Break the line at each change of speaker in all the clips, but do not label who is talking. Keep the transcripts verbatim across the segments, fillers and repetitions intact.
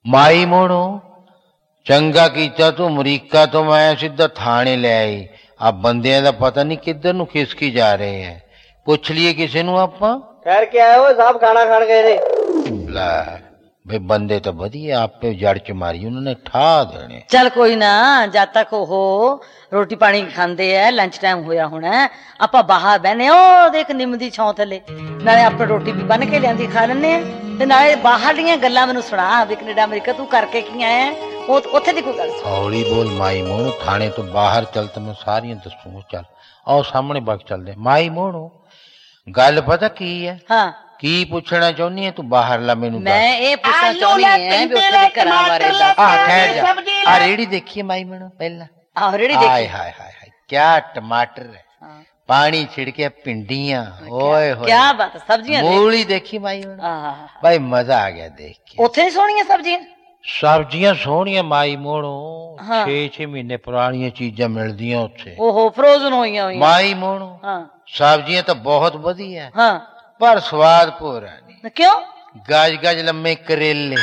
ਮਾਈ ਮੋਣੋ ਚੰਗਾ ਕੀਤਾ ਤੂੰ ਅਮਰੀਕਾ ਤੋਂ ਮੈਂ ਸਿੱਧਾ ਥਾਣੇ ਲੈ ਆਈ। ਆ ਬੰਦਿਆਂ ਦਾ ਪਤਾ ਨਹੀਂ ਕਿੱਧਰ ਨੂੰ ਖਿਸਕੀ ਜਾ ਰਹੇ ਹੈ। ਪੁੱਛ ਲਈਏ ਕਿਸੇ ਨੂੰ ਆਪਾਂ।
ਠਹਿਰ ਕੇ ਆਏ ਹੋ ਸਾਹਿਬ, ਖਾਣਾ ਖਾਣ ਗਏ ਨੇ।
ਲੈ ਬਈ ਬੰਦੇ ਤਾਂ ਵਧੀਆ, ਆਪੇ ਜੜ ਚ ਮਾਰੀ ਉਹਨਾਂ ਨੇ ਠਾ ਦੇਣੇ।
ਚੱਲ ਕੋਈ ਨਾ, ਜਦ ਤੱਕ ਉਹ ਰੋਟੀ ਪਾਣੀ ਖਾਂਦੇ ਐ, ਲੰਚ ਟਾਈਮ ਹੋਇਆ ਹੋਣਾ, ਆਪਾਂ ਬਾਹਰ ਬਹਿਨੇ। ਉਹ ਦੇਖ ਨਿੰਮ ਦੀ ਛਾਂ ਥੱਲੇ, ਨਾਲੇ ਆਪਾਂ ਰੋਟੀ ਵੀ ਬੰਨ ਕੇ ਲਿਆਂਦੀ ਖਾ ਲੈਂਦੇ ਆ, ਤੇ ਨਾਲੇ ਬਾਹਰਲੀਆਂ ਗੱਲਾਂ ਮੈਨੂੰ ਸੁਣਾ ਵੀ ਕੈਨੇਡਾ ਅਮਰੀਕਾ ਤੂੰ ਕਰਕੇ ਕੀ ਆਇਆ, ਉਹ ਉੱਥੇ ਦੀ ਕੋਈ ਗੱਲ ਸੁਣ।
ਹੌਲੀ ਬੋਲ ਮਾਈ ਮੋਣੋ, ਥਾਣੇ ਤੋਂ ਬਾਹਰ ਚੱਲ ਤੇ ਮੈਂ ਸਾਰੀਆਂ ਦੱਸੂਗਾ। ਚੱਲ ਆਓ ਸਾਹਮਣੇ ਬਾਗ ਚੱਲਦੇ। ਮਾਈ ਮੋਣੋ ਗੱਲ ਪਤਾ ਕੀ ਹੈ? ਹਾਂ ਕੀ ਪੁੱਛਣਾ ਚਾਹੁੰਦੀ ਹੈ ਤੂੰ? ਬਾਹਰਲਾ ਮੈਨੂੰ
ਮੈਂ ਇਹ ਪੁੱਛਣਾ ਚਾਹੁੰਦੀ ਹਾਂ ਵੀ ਉੱਥੇ ਦੇ ਘਰਾਂ ਬਾਰੇ ਦੱਸ।
ਆ ਠਹਿਰ ਜਾ, ਆ ਰੇੜੀ ਦੇਖੀਏ ਮਾਈ ਮੋਣੋ ਪਹਿਲਾਂ।
ਆਹ ਰੇੜੀ ਦੇਖੀ।
ਹਾਏ ਹਾਏ ਹਾਏ ਕਿਆ ਟਮਾਟਰ ਹੈ, ਪਾਣੀ ਛਿੜਕੇ ਪਿੰਡੀਆਂ, ਓਏ ਹੋਏ
ਕਿਆ ਬਾਤ। ਸਬਜ਼ੀਆਂ
ਮੂਲੀ ਦੇਖੀ ਮਾਈ ਮੋਣੋ, ਭਾਈ ਮਜ਼ਾ ਆ ਗਿਆ ਦੇਖ ਕੇ।
ਉੱਥੇ ਨਹੀਂ ਸੋਹਣੀਆਂ ਸਬਜ਼ੀਆਂ?
ਸਬਜ਼ੀਆਂ ਸੋਹਣੀਆਂ ਮਾਈ ਮੋਣੋ, ਛੇ ਛੇ ਮਹੀਨੇ ਪੁਰਾਣੀਆਂ ਚੀਜ਼ਾਂ ਮਿਲਦੀਆਂ ਉੱਥੇ।
ਓਹੋ ਫਰੋਜ਼ਨ ਹੋਈਆਂ ਹੋਈਆਂ
ਮਾਈ ਮੋਣੋ। ਹਾਂ ਸਬਜ਼ੀਆਂ ਤਾਂ ਬਹੁਤ ਵਧੀਆ,
ਹਾਂ
ਪਰ ਸਵਾਦ ਭੋਰਾ ਨਹੀਂ।
ਕਿਉਂ?
ਗਜ ਗਜ ਲੰਮੇ ਕਰੇਲੇ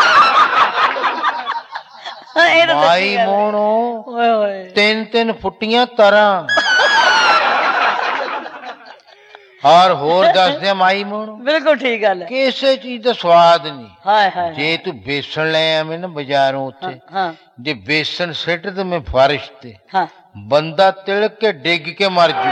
ਮਾਈ ਮੋਣੋ, ਤਿੰਨ ਤਿੰਨ ਫੁੱਟੀਆਂ ਤਰਾਂ। ਔਰ ਹੋਰ ਦੱਸਦੇ ਮਾਈ ਮੋਣੋ,
ਬਿਲਕੁਲ ਠੀਕ ਗੱਲ ਹੈ,
ਕਿਸੇ ਚੀਜ਼ ਦਾ ਸਵਾਦ ਨਹੀਂ।
ਹਾਏ ਹਾਏ
ਜੇ ਤੂੰ ਬੇਸਣ ਲੈ ਆਵੇਂ ਨਾ ਬਾਜ਼ਾਰੋਂ ਉੱਥੇ, ਜੇ ਬੇਸਣ ਸਿੱਟ ਤੇ ਮੈਂ ਫਾਰਿਸ਼ ਤੇ, ਬੰਦਾ ਤਿਲਕ ਕੇ ਡਿੱਗ ਕੇ ਮਰ ਜੂ।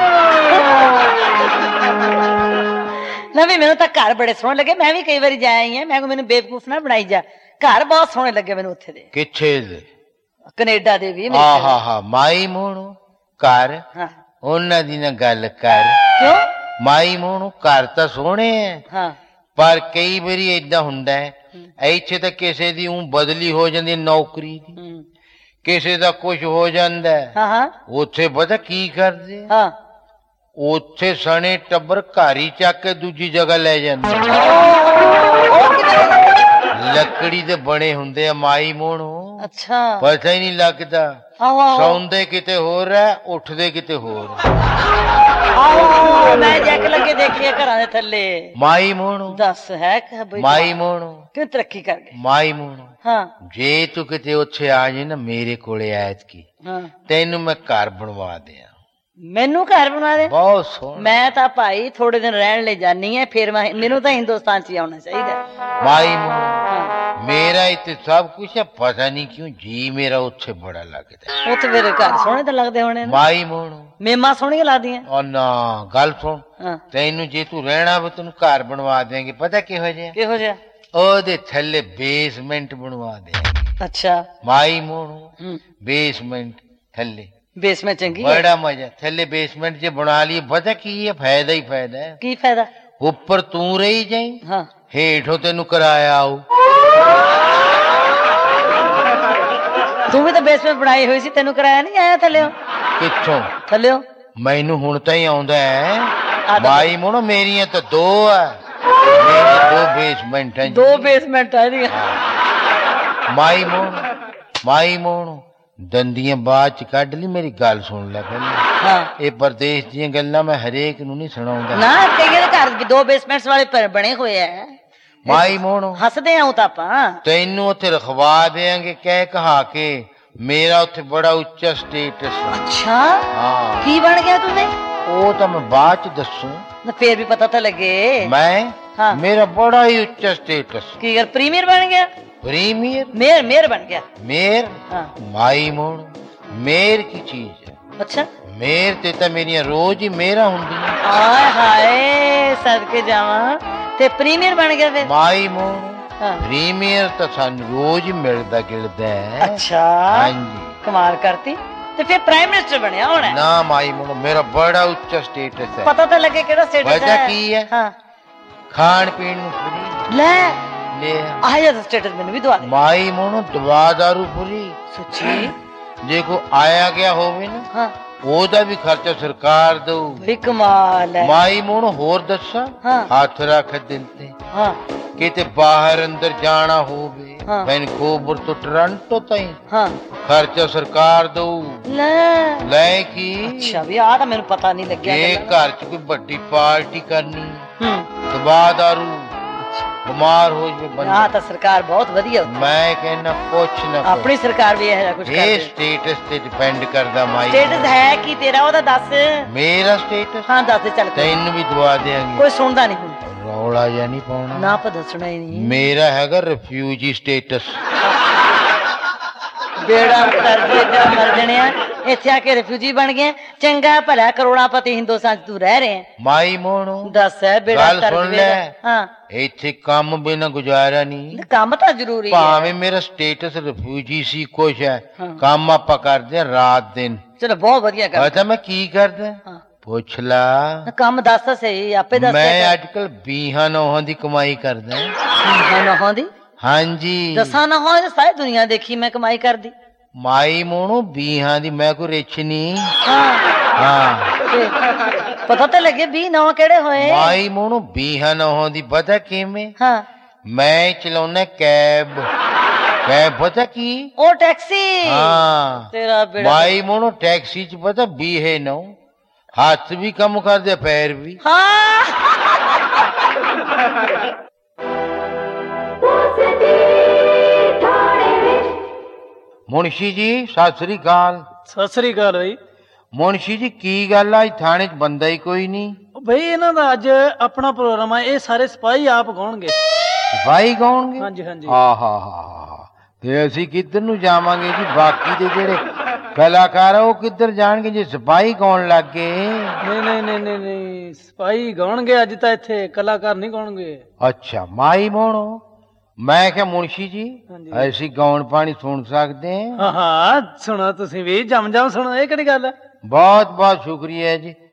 ਨਾ ਵੀ ਮੈਨੂੰ ਤਾਂ ਘਰ ਬੜੇ ਸੋਹਣੇ ਲੱਗੇ, ਮੈਂ ਵੀ ਕਈ ਵਾਰੀ ਜਾ ਆਈ ਹਾਂ। ਮੈਂ ਕਿਹਾ ਮੈਨੂੰ ਬੇਵਕੂਫ ਨਾ ਬਣਾਈ ਜਾ, ਘਰ ਬਹੁਤ ਸੋਹਣੇ ਲੱਗੇ ਮੈਨੂੰ ਉੱਥੇ ਦੇ।
ਕਿੱਥੇ ਦੇ?
ਕੈਨੇਡਾ ਦੇ ਵੀ।
ਆ ਹਾ ਹਾ ਮਾਈ ਮੋਣੋ ਘਰ ਉਹਨਾਂ ਦੀ ਨਾ ਗੱਲ ਕਰ।
ਕਿਉਂ?
ਮਾਈ ਮੋਣੋ ਘਰ ਤਾਂ ਸੋਹਣੇ ਹੈ, ਪਰ ਕਈ ਵਾਰੀ ਏਦਾਂ ਹੁੰਦਾ ਹੈ ਇੱਥੇ ਤਾਂ ਕਿਸੇ ਦੀ ਊਂ ਬਦਲੀ ਹੋ ਜਾਂਦੀ ਨੌਕਰੀ ਦੀ, ਕਿਸੇ ਦਾ ਕੁਝ ਹੋ ਜਾਂਦਾ। ਉੱਥੇ ਪਤਾ ਕੀ ਕਰਦੇ? ਉੱਥੇ ਸਣੇ ਟੱਬਰ ਘਰ ਹੀ ਚੱਕ ਕੇ ਦੂਜੀ ਜਗ੍ਹਾ ਲੈ ਜਾਂਦੇ। ਲੱਕੜੀ ਦੇ ਬਣੇ ਹੁੰਦੇ ਆ ਮਾਈ ਮੋਣੋ। ਅੱਛਾ ਪਤਾ ਹੀ ਨਹੀਂ ਲੱਗਦਾ, ਸੌਂਦੇ ਕਿਤੇ ਹੋਰ ਹੈ, ਉੱਠਦੇ ਕਿਤੇ ਹੋਰ।
ਮੈਂ ਜੈਕ ਲੱਗੇ ਦੇਖੀਏ ਘਰਾਂ ਦੇ ਥੱਲੇ
ਮਾਈ ਮੋਣੋ।
ਦੱਸ ਹੈ
ਮਾਈ ਮੋਣੋ
ਕਿਉਂ ਤਰੱਕੀ ਕਰ ਗਏ?
ਮਾਈ ਮੋਣੋ
ਹਾਂ
ਜੇ ਤੂੰ ਕਿਤੇ ਉੱਥੇ ਆ ਜੇ ਨਾ ਮੇਰੇ ਕੋਲੇ ਐਤਕੀ, ਤੈਨੂੰ ਮੈਂ ਘਰ ਬਣਵਾ ਦਿਆਂ।
ਮੈਨੂੰ ਘਰ ਬਣਾ ਦੇ?
ਬਹੁਤ ਸੋਹਣਾ।
ਮੈਂ ਤਾਂ ਭਾਈ ਥੋੜੇ ਦਿਨ ਰਹਿਣ ਲਈ ਜਾਨੀ ਹੈ, ਫਿਰ ਮੈਨੂੰ ਤਾਂ ਹਿੰਦੁਸਤਾਨ ਚ ਹੀ ਆਉਣਾ ਚਾਹੀਦਾ।
ਮਾਈ ਮੋਣੋ ਮੇਰਾ ਇੱਥੇ ਸਭ ਕੁਛ ਹੈ, ਪਤਾ ਨਹੀਂ ਕਿਉਂ ਜੀ ਮੇਰਾ ਉੱਥੇ ਬੜਾ ਲੱਗਦਾ।
ਉੱਥੇ ਮੇਰੇ ਘਰ ਸੋਹਣੇ ਤਾਂ ਲੱਗਦੇ ਹੋਣੇ।
ਮਾਈ ਮੋਣੋ
ਮੇਮਾ ਸੋਹਣੀਆਂ ਲੱਗਦੀਆਂ।
ਉਹ ਨਾ ਗੱਲ ਸੁਣ, ਤੈਨੂੰ ਜੇ ਤੂੰ ਰਹਿਣਾ ਵਾ ਤੈਨੂੰ ਘਰ ਬਣਵਾ ਦੇਂਗੇ। ਪਤਾ ਕਿਹੋ ਜਿਹਾ?
ਕਿਹੋ ਜਿਹਾ?
ਉਹਦੇ ਥੱਲੇ ਬੇਸਮੈਂਟ ਬਣਵਾ ਦੇਂਗੇ।
ਅੱਛਾ
ਮਾਈ ਮੋਣੋ ਬੇਸਮੈਂਟ ਥੱਲੇ।
ਬੇਸਮੈਂਟ ਚੰਗੀ
ਬੜਾ ਮਜ਼ਾ ਥੱਲੇ ਬੇਸਮੈਂਟ ਜੇ ਬਣਾ ਲਈ। ਪਤਾ ਕੀ ਹੈ? ਫਾਇਦਾ ਹੀ ਫਾਇਦਾ ਹੈ।
ਕੀ ਫਾਇਦਾ?
ਉੱਪਰ ਤੂੰ ਰਹੀ ਜਾਈ, ਹੇਠੋਂ ਤੈਨੂੰ ਕਿਰਾਇਆ ਆਊ।
ਤੂੰ ਵੀ ਤਾਂ ਬੇਸਮੈਂਟ ਬਣਾਈ ਹੋਈ ਸੀ, ਤੈਨੂੰ ਕਿਰਾਇਆ ਨਹੀਂ ਆਇਆ ਥੱਲਿਓ?
ਕਿੱਥੋਂ
ਥੱਲਿਓ?
ਮੈਨੂੰ ਹੁਣ ਤਾਂ ਹੀ ਆਉਂਦਾ ਹੈ। ਮਾਈ ਮੋਣੋ ਮੇਰੀਆਂ ਤਾਂ ਦੋ ਆ, ਮੇਰੀ ਦੋ ਬੇਸਮੈਂਟ ਹੈ।
ਦੋ ਬੇਸਮੈਂਟ ਆ ਜੀ
ਮਾਈ ਮੋਣੋ। ਮਾਈ ਮੋਣੋ ਦੰਦੀਆਂ ਬਾਅਦ ਚ ਕੱਢ ਲਈ, ਮੇਰੀ ਗੱਲ ਸੁਣ ਲੈ ਪਹਿਲਾਂ। ਇਹ ਪਰਦੇਸ਼ ਦੀਆਂ ਗੱਲਾਂ ਮੈਂ ਹਰੇਕ ਨੂੰ ਨਹੀਂ ਸੁਣਾਉਂਦਾ
ਨਾ, ਕਈਆਂ ਦੇ ਘਰ ਦੋ ਬੇਸਮੈਂਟਸ ਵਾਲੇ ਬਣੇ ਹੋਏ ਆ।
ਮਾਈ ਮੋਣੋ
ਹੱਸਦੇ ਆਉ ਤਾਂ ਆਪਾਂ।
ਤੈਨੂੰ ਉੱਥੇ ਰਖਵਾ ਦੇਾਂਗੇ ਕਹਿ ਕਹਾ ਕੇ, ਮੇਰਾ ਉੱਥੇ ਬੜਾ ਉੱਚਾ ਸਟੇਟਸ।
ਅੱਛਾ
ਹਾਂ
ਕੀ ਬਣ ਗਿਆ ਤੂੰ?
ਉਹ ਤਾਂ ਮੈਂ ਬਾਅਦ ਚ ਦੱਸੂ,
ਫੇਰ ਵੀ ਪਤਾ ਤਾਂ ਲੱਗੇ।
ਮੈਂ ਮੇਰਾ ਬੜਾ ਹੀ ਉੱਚਾ ਸਟੇਟਸ।
ਕੀ ਗੱਲ ਪ੍ਰੀਮੀਅਰ ਬਣ ਗਿਆ?
ਪ੍ਰੀਮੀਅਰ?
ਮੇਰ ਮੇਰ ਬਣ ਗਿਆ।
ਮੇਰ? ਮਾਈ ਮੋਣੋ ਮੇਰ ਕੀ ਚੀਜ਼ ਹੈ?
ਅੱਛਾ
ਮੇਰ ਤੇ ਤਾਂ ਮੇਰੀਆਂ ਰੋਜ਼ ਹੀ ਮੇਰਾ ਹੁੰਦੀਆਂ।
ਹਾਏ ਹਾਏ ਸਦਕੇ ਜਾਵਾਂ, ਤੇ ਪ੍ਰੀਮੀਅਰ ਬਣ ਗਿਆ ਫਿਰ?
ਮਾਈ ਮੋਣੋ ਪ੍ਰੀਮੀਅਰ ਤਾਂ ਸਾਨੂੰ ਰੋਜ਼ ਹੀ ਮਿਲਦਾ ਗਿਲਦਾ ਹੈ।
ਅੱਛਾ
ਹਾਂਜੀ
ਕਮਾਲ ਕਰਤੀ। ਤੇ ਫਿਰ ਪ੍ਰਾਈਮ ਮਿਨਿਸਟਰ ਬਣਿਆ ਹੋਣਾ?
ਨਾ ਮਾਈ ਮੋਣੋ ਮੇਰਾ ਬੜਾ ਉੱਚਾ ਸਟੇਟਸ ਹੈ।
ਪਤਾ ਤਾਂ ਲੱਗੇ ਕਿਹੜਾ ਸਟੇਟਸ ਹੈ।
ਵਜ੍ਹਾ ਕੀ ਹੈ? ਹਾਂ ਖਾਣ ਪੀਣ ਨੂੰ ਫਰੀ।
ਲੈ
ਲੈ
ਆਹ ਜਿਹਾ ਸਟੇਟਸ ਮੈਨੂੰ ਵੀ ਦਵਾ ਦੇ।
ਮਾਈ ਮੋਣੋ ਦਵਾ ਦਾਰੂ ਫਰੀ।
ਸੱਚੀ?
ਜੇ ਕੋ ਆਇਆ ਗਿਆ ਹੋਵੇ ਨਾ ਉਹਦਾ ਵੀ ਖਰਚਾ ਸਰਕਾਰ ਦਊ।
ਵੀ ਕਮਾਲ ਹੈ।
ਮਾਈ ਮੋਣੋ ਹੋਰ ਦੱਸਾਂ, ਹੱਥ ਰੱਖ ਦਿਲ ਤੇ, ਕਿਤੇ ਬਾਹਰ ਅੰਦਰ ਜਾਣਾ ਹੋਵੇ, ਵੈਨਕੂਵਰ ਤੋਂ ਟੋਰਾਂਟੋ ਤਾਈਂ ਖਰਚਾ ਸਰਕਾਰ ਦਊ।
ਲੈ
ਲੈ ਕੀ?
ਅੱਛਾ ਵੀ ਆਹ ਤਾਂ ਮੈਨੂੰ ਪਤਾ ਨਹੀਂ ਲੱਗਿਆ।
ਇਹ ਘਰ ਚ ਕੋਈ ਵੱਡੀ ਪਾਰਟੀ ਕਰਨੀ, ਦਵਾ ਦਾਰੂ ਬਿਮਾਰ ਹੋ ਜਵੇ ਬੰਦਾ।
ਹਾਂ ਤਾਂ ਸਰਕਾਰ ਬਹੁਤ ਵਧੀਆ ਉੱਥੇ।
ਮੈਂ ਕਹਿੰਦਾ ਪੁੱਛ ਨਾ ਕੋਈ।
ਆਪਣੀ ਸਰਕਾਰ ਵੀ ਇਹੋ ਜਿਹਾ ਕੁਝ ਕਰਦੀ।
ਇਹ ਸਟੇਟਸ ਤੇ ਡਿਪੈਂਡ ਕਰਦਾ ਮਾਈ।
ਸਟੇਟਸ ਹੈ ਕੀ ਤੇਰਾ, ਉਹਦਾ ਦੱਸ।
ਮੇਰਾ ਸਟੇਟਸ?
ਹਾਂ ਦੱਸ ਦੇ ਚੱਲ।
ਤੈਨੂੰ ਵੀ ਦਵਾ ਦੇਾਂਗੇ।
ਕੋਈ ਸੁਣਦਾ ਨਹੀਂ ਹੁਣ।
ਰੌਲਾ ਜਿਹਾ ਨਹੀਂ ਪਾਉਣਾ
ਨਾ ਆਪਾਂ ਦੱਸਣਾ ਹੀ ਨਹੀਂ।
ਮੇਰਾ ਹੈਗਾ ਰਿਫਿਊਜੀ ਸਟੇਟਸ।
ਬੇੜਾ ਤਰਦੇ ਤੇ ਮਰ ਜਣੇ ਆ, ਇੱਥੇ ਆ ਕੇ ਰਿਫਿਊਜੀ ਬਣ ਗਏ। ਚੰਗਾ ਭਲਾ ਕਰੋੜਾਪਤੀ ਹਿੰਦੁਸਤਾਨ ਚ ਤੂੰ ਰਹਿ ਰਹੇ।
ਮਾਈ ਮੋਣੂ
ਦੱਸ ਹੈ ਬੇੜਾ ਤਰਦੇ। ਹਾਂ
ਇੱਥੇ ਕੰਮ ਬਿਨਾਂ ਗੁਜ਼ਾਰਾ ਨਹੀਂ।
ਕੰਮ ਤਾਂ ਜ਼ਰੂਰੀ ਹੈ।
ਭਾਵੇਂ ਮੇਰਾ ਸਟੇਟਸ ਰਿਫਿਊਜੀ ਸੀ ਕੁਛ ਹੈ, ਕੰਮ ਆਪਾਂ ਕਰਦੇ ਆ ਰਾਤ ਦਿਨ।
ਚਲੋ ਬਹੁਤ ਵਧੀਆ ਗੱਲ।
ਪਤਾ ਮੈਂ ਕੀ ਕਰਦਾ? ਪੁੱਛ ਲਾ।
ਕੰਮ ਦੱਸ ਤਾਂ ਸਹੀ, ਆਪੇ ਦੱਸ।
ਮੈਂ ਅੱਜ ਕੱਲ ਵੀਹਾਂ ਨੌਹਾਂ ਦੀ ਕਮਾਈ ਕਰਦਾ।
ਵੀਹਾਂ ਨੌਹਾਂ ਦੀ? ਹਾਂਜੀ। ਦਸਾਂ ਨੌਹਾਂ ਦੀ ਸਾਰੀ ਦੁਨੀਆ ਦੇਖੀ ਮੈਂ ਕਮਾਈ ਕਰਦੀ।
ਮਾਈ ਮੋਣੂ ਵੀਹਾਂ ਦੀ ਮੈਂ ਕੋਈ ਰਿਚ ਨਹੀਂ।
ਹਾਂ
ਹਾਂ
ਪਤਾ ਤਾਂ ਲੱਗੇ ਵੀਹ ਨੌ ਕਿਹੜੇ ਹੋਏ।
ਮਾਈ ਮੋਣੂ ਵੀਹਾਂ ਨੌਹਾਂ ਦੀ ਪਤਾ ਕਿਵੇਂ?
ਹਾਂ
ਮੈਂ ਚਲਾਉਣਾ ਕੈਬ। ਕੈਬ ਪਤਾ ਕੀ?
ਉਹ ਟੈਕਸੀ।
ਹਾਂ
ਤੇਰਾ ਬੇੜਾ।
ਮਾਈ ਮੋਣੂ ਟੈਕਸੀ ਚ ਪਤਾ ਵੀਹੇ ਨੌ ਹੱਥ ਵੀ ਕੰਮ ਕਰਦੇ ਪੈਰ ਵੀ।
ਹਾਂ
ਮੁਨਸ਼ੀ ਜੀ ਸਤਿ ਸ੍ਰੀ ਅਕਾਲ।
ਸਤਿ ਸ੍ਰੀ ਅਕਾਲ ਬਈ।
ਮੁਨਸ਼ੀ ਜੀ ਕੀ ਗੱਲ ਆ, ਥਾਣੇ ਚ ਬੰਦਾ ਹੀ ਕੋਈ ਨਹੀਂ?
ਬਈ ਇਹਨਾਂ ਦਾ ਅੱਜ ਆਪਣਾ ਪ੍ਰੋਗਰਾਮ ਆ, ਇਹ ਸਾਰੇ ਸਿਪਾਹੀ ਆਪ ਗਾਉਣਗੇ।
ਸਿਪਾਹੀ ਗਾਉਣਗੇ?
ਹਾਂਜੀ ਹਾਂਜੀ।
ਆਹ ਹਾ ਹਾ ਤੇ ਅਸੀਂ ਕਿੱਧਰ ਨੂੰ ਜਾਵਾਂਗੇ ਜੀ? ਬਾਕੀ ਦੇ ਜਿਹੜੇ ਕਲਾਕਾਰ ਆ ਉਹ ਕਿੱਧਰ ਜਾਣਗੇ ਜੇ ਸਿਪਾਹੀ ਗਾਉਣ ਲੱਗ ਗਏ?
ਨਹੀਂ ਨਹੀਂ ਨਹੀਂ ਨਹੀਂ ਨਹੀਂ ਸਿਪਾਹੀ ਗਾਉਣਗੇ ਅੱਜ ਤਾਂ, ਇੱਥੇ ਕਲਾਕਾਰ ਨਹੀਂ ਗਾਉਣਗੇ।
ਅੱਛਾ ਮਾਈ ਮੋਣੋ, ਮੈਂ ਕਿਹਾ ਮੁਨਸ਼ੀ ਜੀ ਅਸੀਂ ਗਾਉਣ ਪਾਣੀ ਸੁਣ ਸਕਦੇ
ਹਾਂ? ਹਾਂ ਹਾਂ ਸੁਣੋ ਤੁਸੀਂ ਵੀ, ਜਮ ਜਮ ਸੁਣੋ, ਇਹ ਕਿਹੜੀ ਗੱਲ ਹੈ।
ਬਹੁਤ ਬਹੁਤ ਸ਼ੁਕਰੀਆ ਜੀ।